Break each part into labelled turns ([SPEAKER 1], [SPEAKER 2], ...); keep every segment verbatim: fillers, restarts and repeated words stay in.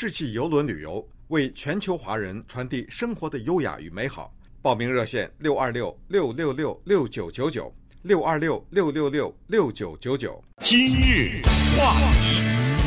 [SPEAKER 1] 世纪邮轮旅游，为全球华人传递生活的优雅与美好。报名热线六二六六六六六九九九六二六六六六六九九九。
[SPEAKER 2] 今日话题，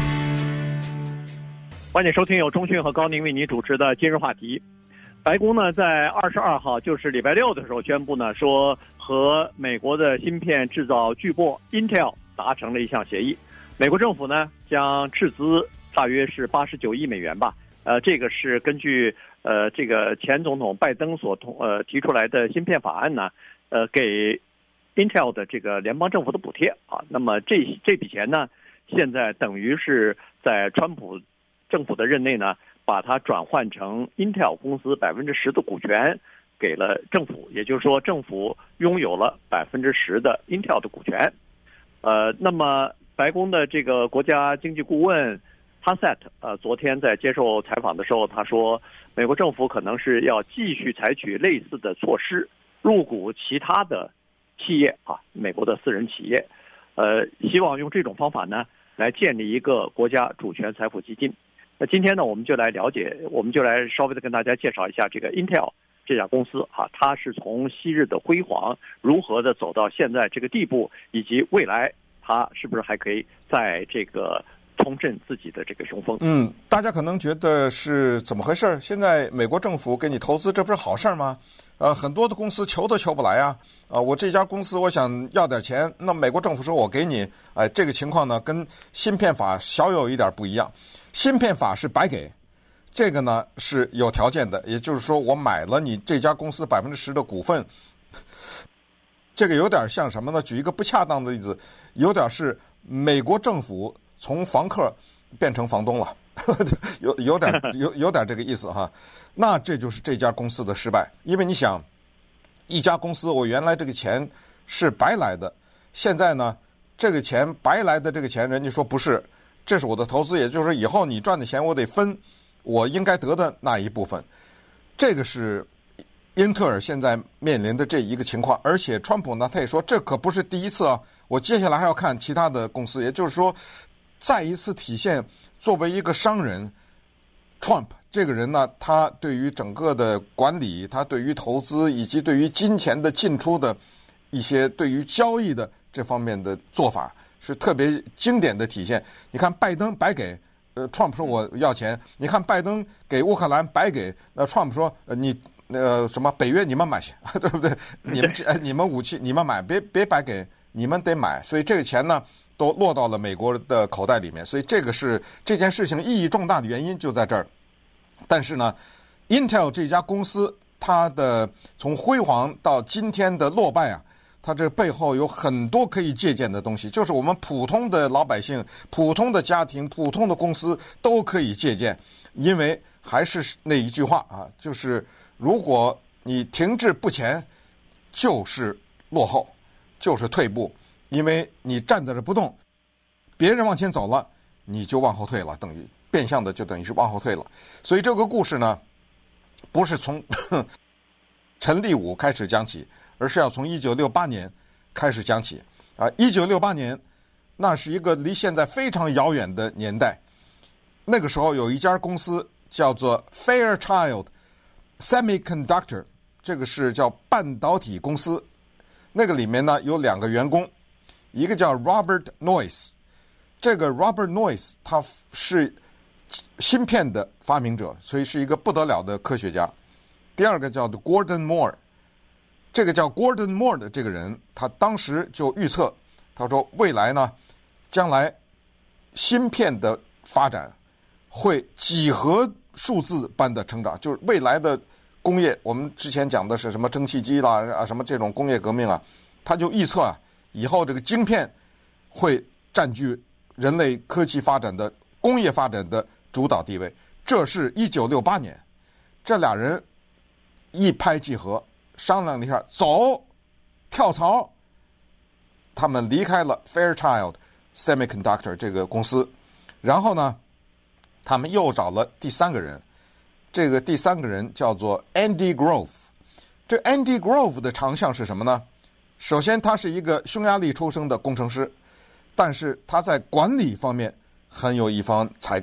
[SPEAKER 3] 欢迎收听由钟迅和高宁为你主持的今日话题。白宫呢，在二十二号，就是礼拜六的时候宣布呢，说和美国的芯片制造巨擘 Intel 达成了一项协议。美国政府呢，将斥资大约是八十九亿美元吧。呃，这个是根据呃这个前总统拜登所同呃提出来的芯片法案呢，呃给 Intel 的这个联邦政府的补贴啊。那么这这笔钱呢，现在等于是在川普政府的任内呢，把它转换成 Intel 公司百分之十的股权给了政府，也就是说政府拥有了百分之十的 Intel 的股权。呃，那么白宫的这个国家经济顾问哈塞特呃，昨天在接受采访的时候，他说，美国政府可能是要继续采取类似的措施，入股其他的企业啊，美国的私人企业，呃，希望用这种方法呢，来建立一个国家主权财富基金。那今天呢，我们就来了解，我们就来稍微的跟大家介绍一下这个 Intel 这家公司啊，它是从昔日的辉煌如何的走到现在这个地步，以及未来它是不是还可以在这个重振自己的这个雄风。
[SPEAKER 1] 嗯，大家可能觉得是怎么回事？现在美国政府给你投资，这不是好事吗？呃，很多的公司求都求不来啊。啊、呃，我这家公司我想要点钱，那美国政府说我给你，哎、呃，这个情况呢跟芯片法小有一点不一样。芯片法是白给，这个呢是有条件的，也就是说我买了你这家公司百分之十的股份。这个有点像什么呢？举一个不恰当的例子，有点是美国政府从房客变成房东了，有有点有有点这个意思哈。那这就是这家公司的失败，因为你想，一家公司我原来这个钱是白来的，现在呢这个钱白来的这个钱，人家说不是，这是我的投资，也就是说以后你赚的钱我得分我应该得的那一部分，这个是英特尔现在面临的这一个情况。而且川普呢，他也说这可不是第一次啊，我接下来还要看其他的公司，也就是说再一次体现作为一个商人 Trump 这个人呢，他对于整个的管理，他对于投资以及对于金钱的进出的一些对于交易的这方面的做法是特别经典的体现。你看拜登白给，呃 Trump 说我要钱，你看拜登给乌克兰白给，那 Trump 说呃你呃什么北约你们买去，对不对？你们呃你们武器你们买，别别白给，你们得买。所以这个钱呢都落到了美国的口袋里面，所以这个是这件事情意义重大的原因就在这儿。但是呢 Intel 这家公司它的从辉煌到今天的落败啊，它这背后有很多可以借鉴的东西，就是我们普通的老百姓、普通的家庭、普通的公司都可以借鉴。因为还是那一句话啊，就是如果你停滞不前，就是落后，就是退步。因为你站在这不动，别人往前走了，你就往后退了，等于变相的就等于是往后退了。所以这个故事呢，不是从陈立武开始讲起，而是要从一九六八年开始讲起啊。一九六八年，那是一个离现在非常遥远的年代。那个时候有一家公司叫做 Fairchild Semiconductor， 这个是叫半导体公司。那个里面呢有两个员工，一个叫 Robert Noyce， 这个 Robert Noyce 他是芯片的发明者，所以是一个不得了的科学家。第二个叫 Gordon Moore， 这个叫 Gordon Moore 的这个人，他当时就预测，他说未来呢，将来芯片的发展会几何数字般的成长，就是未来的工业，我们之前讲的是什么蒸汽机啦啊，什么这种工业革命啊，他就预测啊，以后这个晶片会占据人类科技发展的工业发展的主导地位。这是一九六八年，这俩人一拍即合，商量了一下，走，跳槽，他们离开了 Fairchild Semiconductor 这个公司，然后呢，他们又找了第三个人。这个第三个人叫做 Andy Grove。 这 Andy Grove 的长项是什么呢？首先他是一个匈牙利出生的工程师，但是他在管理方面很有一番才干。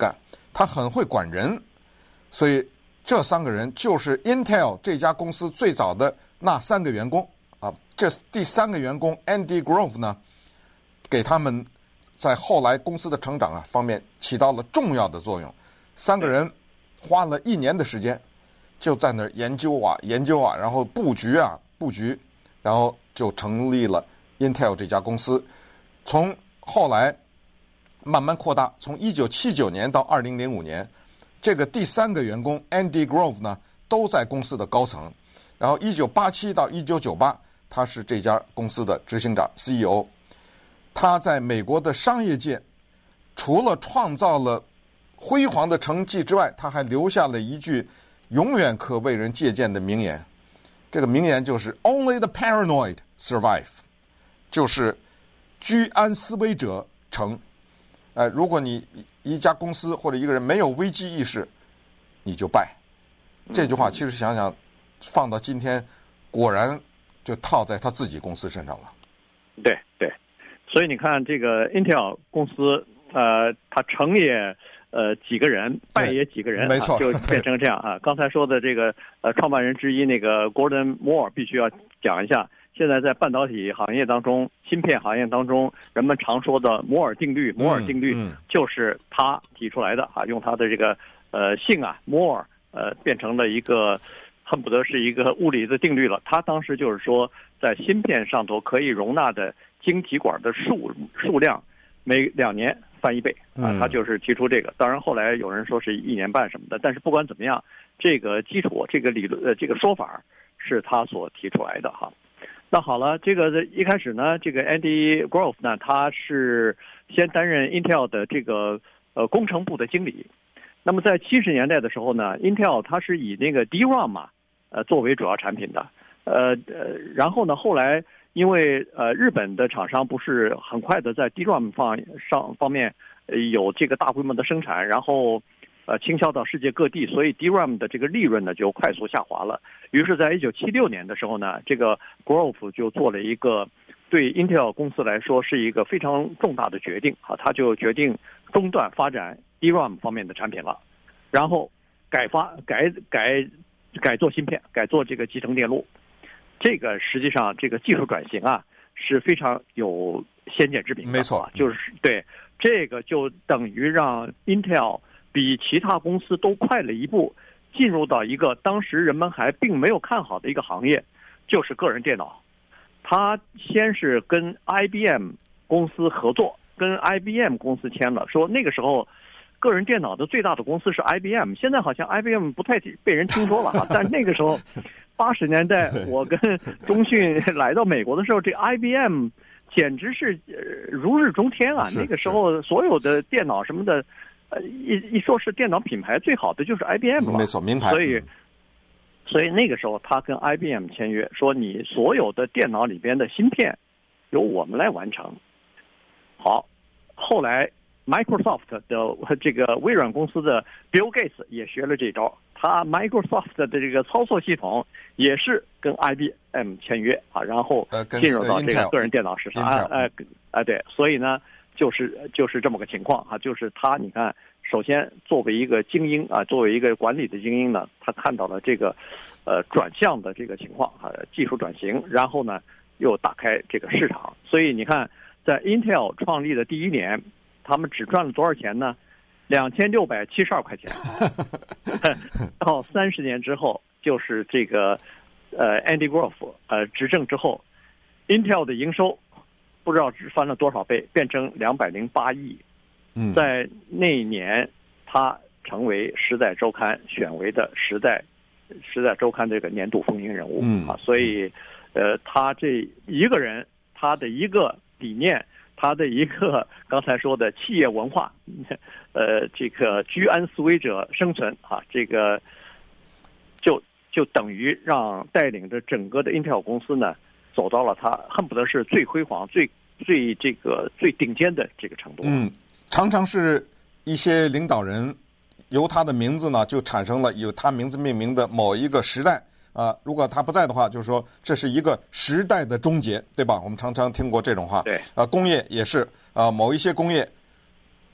[SPEAKER 1] 他很会管人，所以这三个人就是 Intel 这家公司最早的那三个员工啊。这第三个员工 Andy Grove 呢，给他们在后来公司的成长啊方面起到了重要的作用。三个人花了一年的时间，就在那儿研究啊研究啊，然后布局啊布局，然后就成立了 Intel 这家公司。从后来慢慢扩大，从一九七九年到二零零五年，这个第三个员工 Andy Grove 呢都在公司的高层。然后一九八七到一九九八，他是这家公司的执行长 C E O。他在美国的商业界，除了创造了辉煌的成绩之外，他还留下了一句永远可为人借鉴的名言。这个名言就是 "Only the paranoid survive"， 就是居安思危者成。呃，如果你一家公司或者一个人没有危机意识，你就败。这句话其实想想放到今天，果然就套在他自己公司身上了。
[SPEAKER 3] 对对，所以你看这个 Intel 公司，呃，它成也呃几个人，败也几个人，
[SPEAKER 1] 没错，
[SPEAKER 3] 啊，就变成这样啊。刚才说的这个呃创办人之一那个 Gordon Moore 必须要讲一下。现在在半导体行业当中，芯片行业当中，人们常说的摩尔定律，摩尔定律就是他提出来的啊，用他的这个呃姓啊，摩尔呃变成了一个恨不得是一个物理的定律了。他当时就是说，在芯片上头可以容纳的晶体管的数数量每两年翻一倍啊，他就是提出这个。当然后来有人说是一年半什么的，但是不管怎么样，这个基础这个理论呃这个说法是他所提出来的哈。那好了，这个一开始呢，这个 Andy Grove 呢，他是先担任 Intel 的这个呃工程部的经理。那么在七十年代的时候呢 ，Intel 它是以那个 D RAM 嘛，呃作为主要产品的。呃呃，然后呢，后来因为呃日本的厂商不是很快的在 D RAM 方上方面呃有这个大规模的生产，然后呃倾销到世界各地，所以 D RAM 的这个利润呢就快速下滑了。于是，在一九七六年的时候呢，这个 Grove 就做了一个对 Intel 公司来说是一个非常重大的决定啊，他就决定中断发展 D RAM 方面的产品了，然后改发改改改做芯片，改做这个集成电路。这个实际上这个技术转型啊是非常有先见之明的，
[SPEAKER 1] 没错，
[SPEAKER 3] 就是对这个就等于让 Intel 比其他公司都快了一步。进入到一个当时人们还并没有看好的一个行业，就是个人电脑。他先是跟 I B M 公司合作，跟 I B M 公司签了，说那个时候个人电脑的最大的公司是 I B M， 现在好像 I B M 不太被人听说了哈。但那个时候八十年代我跟中讯来到美国的时候，这 I B M 简直是如日中天啊！那个时候所有的电脑什么的。呃，一一说是电脑品牌最好的就是 I B M 了，
[SPEAKER 1] 没错，名牌。
[SPEAKER 3] 所以，所以那个时候他跟 I B M 签约，说你所有的电脑里边的芯片由我们来完成。好，后来 Microsoft 的这个微软公司的 Bill Gates 也学了这招，他 Microsoft 的这个操作系统也是跟 I B M 签约啊，然后进入到这个个人电脑市场啊，哎哎对，所以呢。就是就是这么个情况啊，就是他，你看，首先作为一个精英啊，作为一个管理的精英呢，他看到了这个，呃，转向的这个情况啊，技术转型，然后呢又打开这个市场，所以你看，在 Intel 创立的第一年，他们只赚了多少钱呢？两千六百七十二块钱。到三十年之后，就是这个呃 Andy Grove 呃执政之后 ，Intel 的营收。不知道翻了多少倍，变成两百零八亿。
[SPEAKER 1] 嗯，
[SPEAKER 3] 在那一年，他成为《时代周刊》选为的《时代》《时代周刊》这个年度风云人物。
[SPEAKER 1] 嗯
[SPEAKER 3] 啊，所以，呃，他这一个人，他的一个理念，他的一个刚才说的企业文化，呃，这个居安思危者生存啊，这个就就等于让带领着整个的 Intel 公司呢。走到了他恨不得是最辉煌、最最这个最顶尖的这个程度。
[SPEAKER 1] 嗯，常常是一些领导人由他的名字呢，就产生了有他名字命名的某一个时代啊、呃。如果他不在的话，就是说这是一个时代的终结，对吧？我们常常听过这种话。
[SPEAKER 3] 对，
[SPEAKER 1] 啊、呃，工业也是啊、呃，某一些工业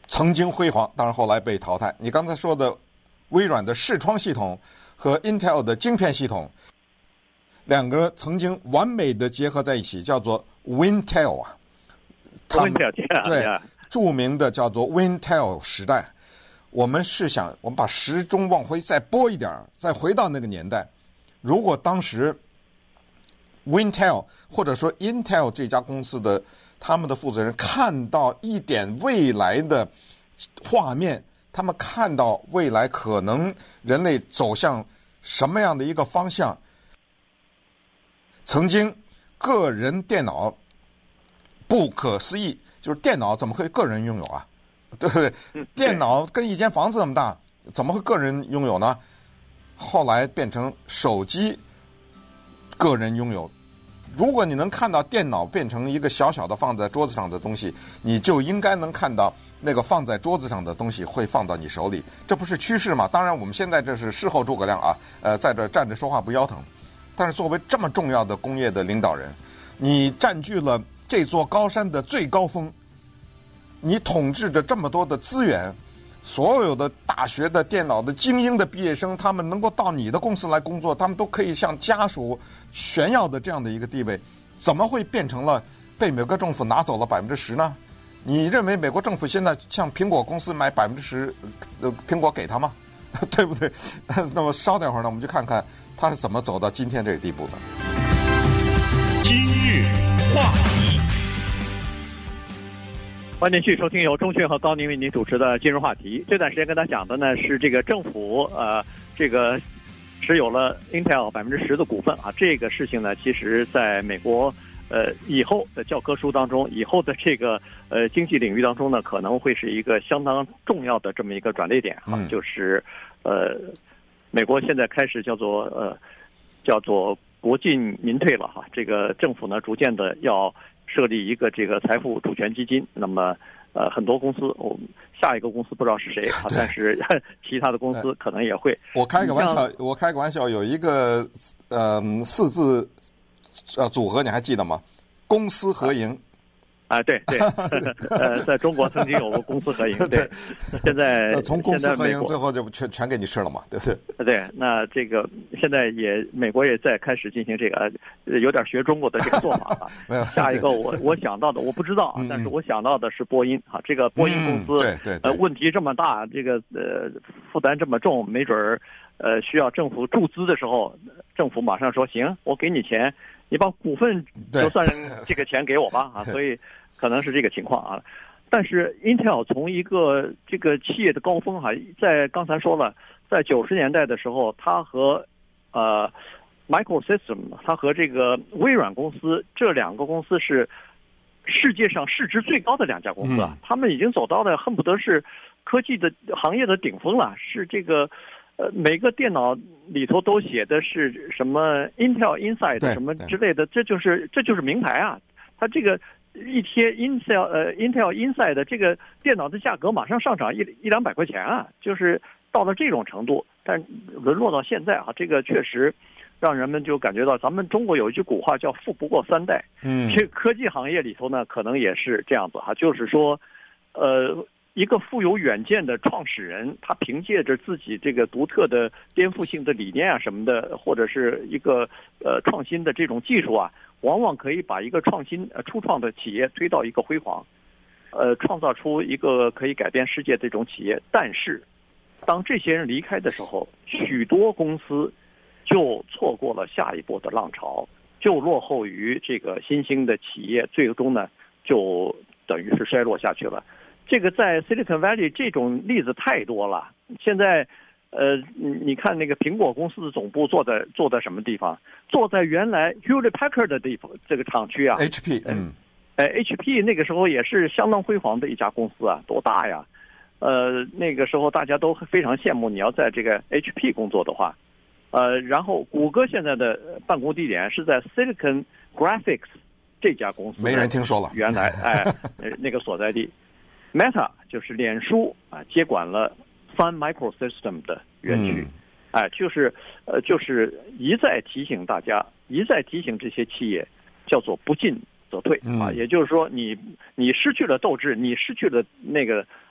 [SPEAKER 1] 曾经辉煌，当然后来被淘汰。你刚才说的微软的视窗系统和 Intel 的晶片系统，两个曾经完美的结合在一起，叫做 Wintel 啊。他们对著名的叫做 Wintel 时代。我们试想，我们把时钟往回再拨一点，再回到那个年代，如果当时 Wintel 或者说 Intel 这家公司的他们的负责人看到一点未来的画面，他们看到未来可能人类走向什么样的一个方向，曾经个人电脑不可思议，就是电脑怎么会个人拥有啊？对不对？电脑跟一间房子那么大，怎么会个人拥有呢？后来变成手机个人拥有。如果你能看到电脑变成一个小小的放在桌子上的东西，你就应该能看到那个放在桌子上的东西会放到你手里，这不是趋势吗？当然我们现在这是事后诸葛亮啊，呃，在这站着说话不腰疼。但是作为这么重要的工业的领导人，你占据了这座高山的最高峰，你统治着这么多的资源，所有的大学的电脑的精英的毕业生，他们能够到你的公司来工作，他们都可以向家属炫耀的这样的一个地位，怎么会变成了被美国政府拿走了百分之十呢？你认为美国政府现在向苹果公司买百分之十，呃，苹果给他吗？对不对？那么稍等会儿呢，我们就看看他是怎么走到今天这个地步的。
[SPEAKER 2] 今日话题。
[SPEAKER 3] 欢迎继续收听由钟迅和高宁为您主持的今日话题。这段时间跟大家讲的呢是这个政府呃这个持有了 Intel 百分之十的股份啊，这个事情呢，其实在美国呃以后的教科书当中，以后的这个呃经济领域当中呢，可能会是一个相当重要的这么一个转捩点啊，
[SPEAKER 1] 嗯、
[SPEAKER 3] 就是呃美国现在开始叫做呃叫做国进民退了哈，这个政府呢逐渐的要设立一个这个财富主权基金，那么呃很多公司，我、哦、下一个公司不知道是谁啊，但是其他的公司可能也会。
[SPEAKER 1] 我开个玩笑，我开个玩笑，有一个呃四字呃组合，你还记得吗？公私合营。
[SPEAKER 3] 啊，对对，呃，在中国曾经有过公私合营，对，现在
[SPEAKER 1] 从公私合营最后就全全给你吃了嘛，对不对？
[SPEAKER 3] 对，那这个现在也美国也在开始进行这个，有点学中国的这个做法了。下一个我我想到的我不知道啊，但是我想到的是波音啊，这个波音公司，
[SPEAKER 1] 对对，
[SPEAKER 3] 呃，问题这么大，这个呃负担这么重，没准儿呃需要政府注资的时候，政府马上说行，我给你钱。你把股份就算这个钱给我吧啊，所以可能是这个情况啊。但是 Intel 从一个这个企业的高峰哈，在刚才说了，在九十年代的时候，它和呃 Microsystem， 它和这个微软公司这两个公司是世界上市值最高的两家公司啊，他们已经走到了恨不得是科技的行业的顶峰了，是这个。呃，每个电脑里头都写的是什么 Intel Inside 什么之类的，这就是这就是名牌啊！它这个一贴 Intel 呃 Intel Inside 这个电脑的价格马上上涨一一两百块钱啊，就是到了这种程度。但沦落到现在啊，这个确实让人们就感觉到，咱们中国有一句古话叫“富不过三代”。嗯，这科技行业里头呢，可能也是这样子哈，就是说，呃。一个富有远见的创始人，他凭借着自己这个独特的颠覆性的理念啊什么的，或者是一个呃创新的这种技术啊，往往可以把一个创新呃初创的企业推到一个辉煌，呃，创造出一个可以改变世界的这种企业。但是，当这些人离开的时候，许多公司就错过了下一波的浪潮，就落后于这个新兴的企业，最终呢就等于是衰落下去了。这个在 Silicon Valley 这种例子太多了。现在，呃，你看那个苹果公司的总部坐在坐在什么地方？坐在原来 Hewlett Packard 的地方这个厂区啊。
[SPEAKER 1] H P， 嗯，
[SPEAKER 3] 哎 ，H P 那个时候也是相当辉煌的一家公司啊，多大呀？呃，那个时候大家都非常羡慕你要在这个 H P 工作的话，呃，然后谷歌现在的办公地点是在 Silicon Graphics 这家公司，
[SPEAKER 1] 没人听说了。
[SPEAKER 3] 原来，哎，那个所在地。Meta 就是脸书啊，接管了 Sun Microsystem 的园区，嗯、哎，就是呃，就是一再提醒大家，一再提醒这些企业，叫做不进则退、嗯、啊，也就是说你，你你失去了斗志，你失去了那个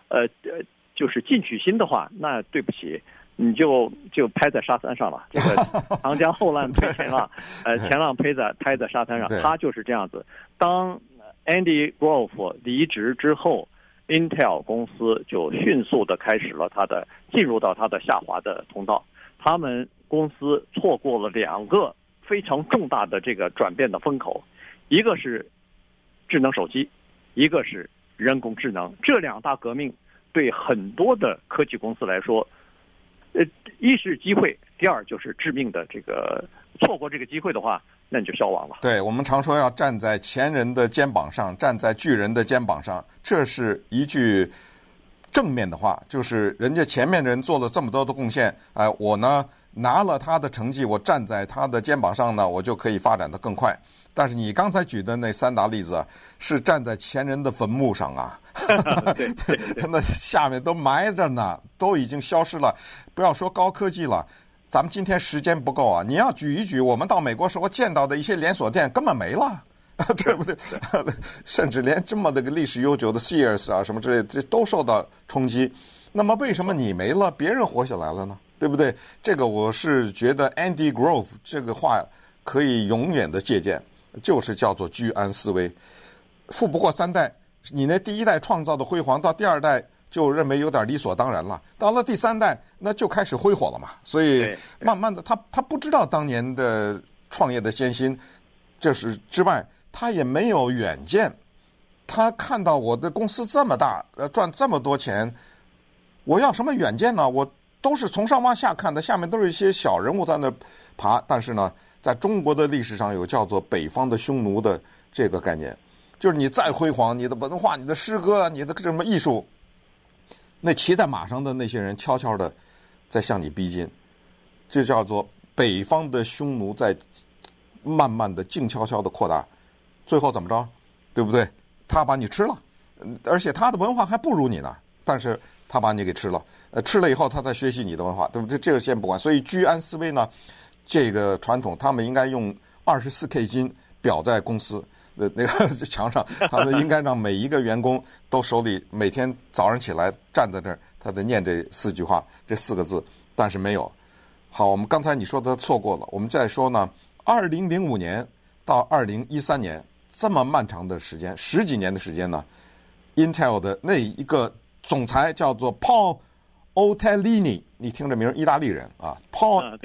[SPEAKER 3] 呃呃，就是进取心的话，那对不起，你就就拍在沙滩上了。这个长江后浪推前浪，呃，前浪拍在拍在沙滩上，他就是这样子。当 Andy Grove 离职之后 ，Intel 公司就迅速的开始了它的进入到它的下滑的通道。他们公司错过了两个非常重大的这个转变的风口，一个是智能手机，一个是人工智能。这两大革命对很多的科技公司来说，呃，一是机会，第二就是致命的这个错过这个机会的话，那你就消亡了。
[SPEAKER 1] 对，我们常说要站在前人的肩膀上，站在巨人的肩膀上，这是一句正面的话，就是人家前面人做了这么多的贡献，哎、呃，我呢拿了他的成绩，我站在他的肩膀上呢，我就可以发展得更快。但是你刚才举的那三大例子啊，是站在前人的坟墓上啊，
[SPEAKER 3] 对对对，
[SPEAKER 1] 那下面都埋着呢，都已经消失了。不要说高科技了，咱们今天时间不够啊，你要举一举我们到美国时候见到的一些连锁店根本没了。对不对？甚至连这么的个历史悠久的 Sears 啊什么之类的，这都受到冲击。那么为什么你没了，别人活下来了呢？对不对？这个我是觉得 Andy Grove 这个话可以永远的借鉴，就是叫做居安思危。富不过三代，你那第一代创造的辉煌，到第二代就认为有点理所当然了，到了第三代那就开始挥霍了嘛。所以慢慢的，他他不知道当年的创业的艰辛，这是之外。他也没有远见，他看到我的公司这么大，呃，赚这么多钱，我要什么远见呢？我都是从上往下看的，下面都是一些小人物在那爬。但是呢，在中国的历史上有叫做北方的匈奴的这个概念，就是你再辉煌，你的文化、你的诗歌、你的什么艺术，那骑在马上的那些人悄悄的在向你逼近，这叫做北方的匈奴在慢慢的静悄悄的扩大。最后怎么着，对不对？他把你吃了，而且他的文化还不如你呢，但是他把你给吃了。呃，吃了以后，他再学习你的文化，对不对？这个先不管。所以居安思危呢，这个传统，他们应该用二十四 K 金裱在公司的那个墙上，他们应该让每一个员工都手里每天早上起来站在这儿，他得念这四句话，这四个字。但是没有。好，我们刚才你说的错过了，我们再说呢，二零零五年到二零一三年。这么漫长的时间，十几年的时间呢 ，Intel 的那一个总裁叫做 Paul Otellini， 你听这名，意大利人啊 ，Paul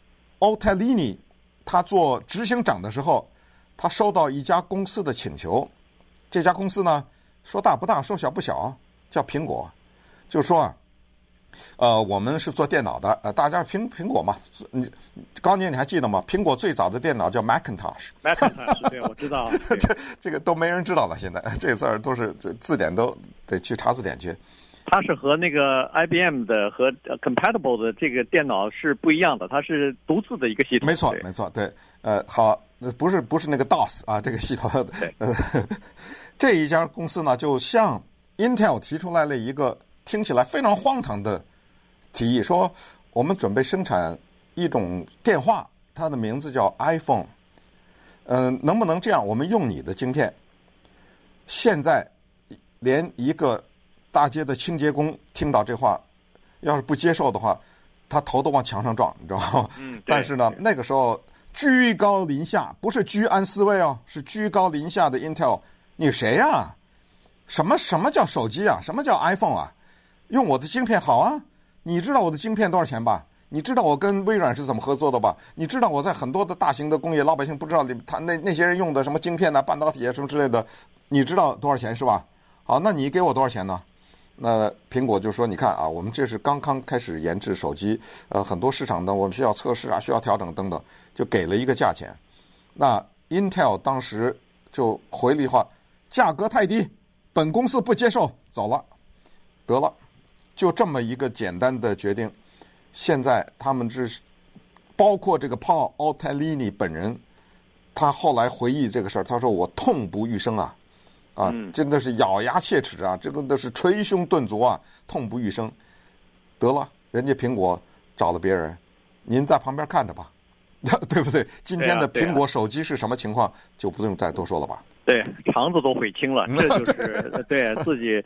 [SPEAKER 1] Otellini， 他做执行长的时候，他收到一家公司的请求，这家公司呢，说大不大，说小不小，叫苹果，就说啊。呃，我们是做电脑的，呃，大家苹苹果嘛，你高年你还记得吗？苹果最早的电脑叫 Macintosh，Macintosh，
[SPEAKER 3] 对，我知道，
[SPEAKER 1] 这这个都没人知道了，现在这字儿都是字典都得去查字典去。
[SPEAKER 3] 它是和那个 I B M 的和 compatible 的这个电脑是不一样的，它是独自的一个系统。
[SPEAKER 1] 没错，没错，对，呃，好，不是不是那个 DOS 啊，这个系统，呃，这一家公司呢，就向 Intel 提出来了一个听起来非常荒唐的提议，说我们准备生产一种电话，它的名字叫 iPhone， 嗯、呃，能不能这样？我们用你的晶片，现在连一个大街的清洁工听到这话，要是不接受的话，他头都往墙上撞，你知道吗？
[SPEAKER 3] 嗯。
[SPEAKER 1] 但是呢，那个时候居高临下，不是居安思危哦，是居高临下的 Intel， 你谁呀、啊？什么什么叫手机啊？什么叫 iPhone 啊？用我的晶片好啊！你知道我的晶片多少钱吧？你知道我跟微软是怎么合作的吧？你知道我在很多的大型的工业，老百姓不知道他那那些人用的什么晶片啊、半导体啊什么之类的，你知道多少钱是吧？好，那你给我多少钱呢？那苹果就说：“你看啊，我们这是刚刚开始研制手机，呃，很多市场呢我们需要测试啊，需要调整等等，就给了一个价钱。那 Intel 当时就回了一话：价格太低，本公司不接受，走了，得了。”就这么一个简单的决定，现在他们这是包括这个 Paul Otellini 本人，他后来回忆这个事儿，他说我痛不欲生啊，啊，真的是咬牙切齿啊，这个都是捶胸顿足啊，痛不欲生。得了，人家苹果找了别人，您在旁边看着吧，对不对？今天的苹果手机是什么情况，就不用再多说了吧？
[SPEAKER 3] 对，肠子都悔青了，这就是对自己。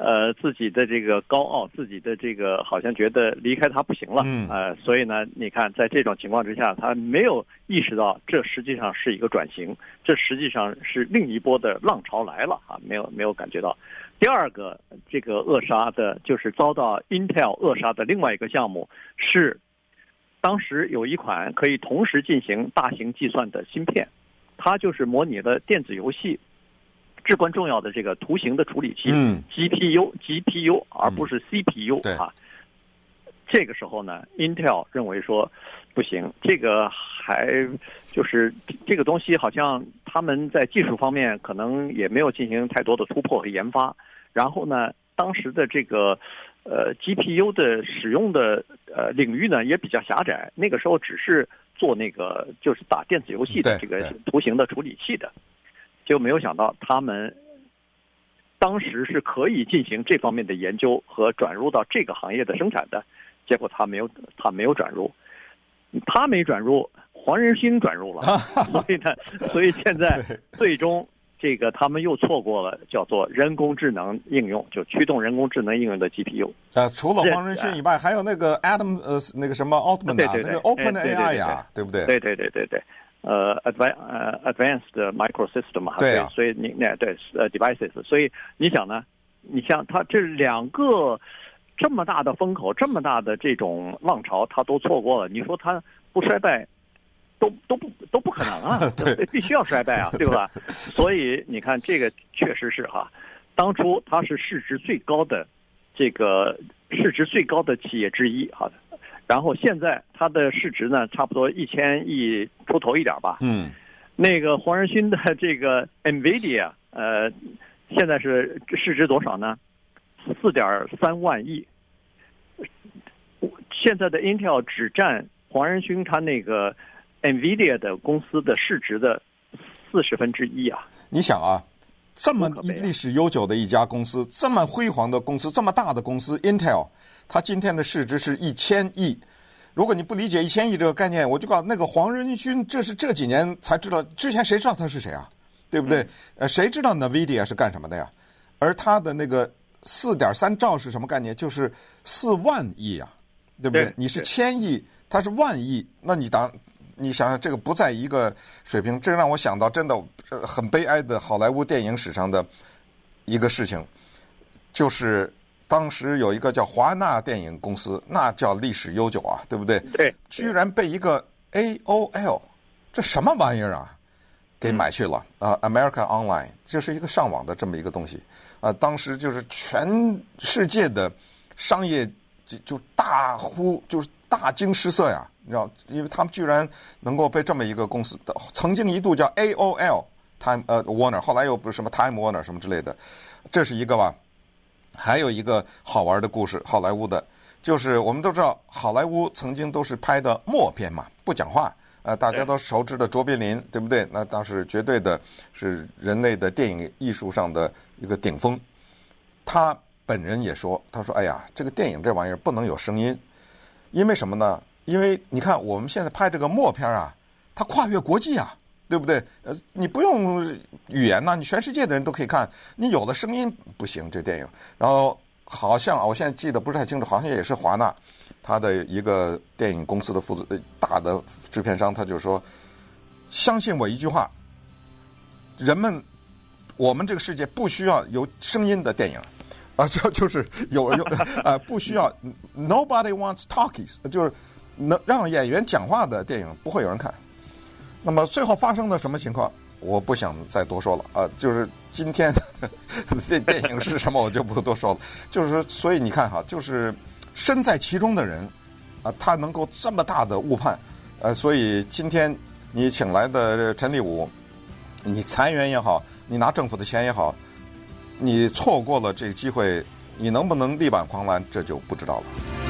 [SPEAKER 3] 呃，自己的这个高傲，自己的这个好像觉得离开他不行了，
[SPEAKER 1] 嗯，
[SPEAKER 3] 呃，所以呢，你看在这种情况之下，他没有意识到这实际上是一个转型，这实际上是另一波的浪潮来了啊，没有没有感觉到。第二个，这个扼杀的就是遭到 Intel 扼杀的另外一个项目是，当时有一款可以同时进行大型计算的芯片，它就是模拟了电子游戏至关重要的这个图形的处理器，
[SPEAKER 1] 嗯
[SPEAKER 3] G P U G P U 而不是 C P U、
[SPEAKER 1] 嗯、
[SPEAKER 3] 啊。这个时候呢 ，Intel 认为说不行，这个还就是这个东西好像他们在技术方面可能也没有进行太多的突破和研发。然后呢，当时的这个呃 G P U 的使用的呃领域呢也比较狭窄，那个时候只是做那个就是打电子游戏的这个图形的处理器的。就没有想到他们当时是可以进行这方面的研究和转入到这个行业的生产的，结果他没有，他没有转入，他没转入，黄仁勋转入了，所以呢，所以现在最终这个他们又错过了叫做人工智能应用，就驱动人工智能应用的 G P U。
[SPEAKER 1] 呃，除了黄仁勋以外，还有那个 Adam 呃那个什么奥特曼啊，那个 Open A I 呀，对不对？
[SPEAKER 3] 对对对对对。呃 ，advanced 呃 advanced microsystem 嘛，
[SPEAKER 1] 对啊，
[SPEAKER 3] 所以你那对呃 devices， 所以你想呢，你像它这两个这么大的风口，这么大的这种浪潮，它都错过了，你说它不衰败，都都不都不可能啊，对，必须要衰败啊，对吧？所以你看这个确实是哈，当初它是市值最高的这个市值最高的企业之一，好的。然后现在它的市值呢，差不多一千亿出头一点吧。
[SPEAKER 1] 嗯，
[SPEAKER 3] 那个黄仁勋的这个 NVIDIA， 呃，现在是市值多少呢？四点三万亿。现在的 Intel 只占黄仁勋他那个 NVIDIA 的公司的市值的四十分之一啊！
[SPEAKER 1] 你想啊，这么历史悠久的一家公司，这么辉煌的公司，这么大的公司 Intel。它今天的市值是一千亿，如果你不理解一千亿这个概念，我就告诉那个黄仁勋，这是这几年才知道，之前谁知道他是谁啊？对不对？呃，谁知道 NVIDIA 是干什么的呀？而他的那个四点三兆是什么概念？就是四万亿啊，对不对？你是千亿，他是万亿，那你当你想想，这个不在一个水平，这让我想到真的很悲哀的好莱坞电影史上的一个事情，就是。当时有一个叫华纳电影公司，那叫历史悠久啊，对不对？
[SPEAKER 3] 对，
[SPEAKER 1] 居然被一个 A O L， 这什么玩意儿啊，给买去了啊、呃、！American Online， 这是一个上网的这么一个东西啊、呃。当时就是全世界的商业就就大呼，就是大惊失色呀，你知道，因为他们居然能够被这么一个公司，曾经一度叫 A O L，Time 呃 Warner， 后来又不是什么 Time Warner 什么之类的，这是一个吧。还有一个好玩的故事，好莱坞的，就是我们都知道，好莱坞曾经都是拍的默片嘛，不讲话，呃，大家都熟知的卓别林，对不对？那当时绝对的是人类的电影艺术上的一个顶峰。他本人也说，他说：“哎呀，这个电影这玩意儿不能有声音，因为什么呢？因为你看我们现在拍这个默片啊，它跨越国际啊。”对不对？呃，你不用语言呐、啊，你全世界的人都可以看。你有了声音不行，这电影。然后好像啊，我现在记得不是太清楚，好像也是华纳，他的一个电影公司的负责大的制片商，他就说：相信我一句话，人们，我们这个世界不需要有声音的电影。啊，就就是有有呃，不需要 ，Nobody wants talkies， 就是能让演员讲话的电影不会有人看。那么最后发生的什么情况，我不想再多说了啊、呃。就是今天电电影是什么，我就不多说了。就是所以你看哈，就是身在其中的人啊、呃，他能够这么大的误判，呃，所以今天你请来的陈立武，你裁员也好，你拿政府的钱也好，你错过了这个机会，你能不能力挽狂澜，这就不知道了。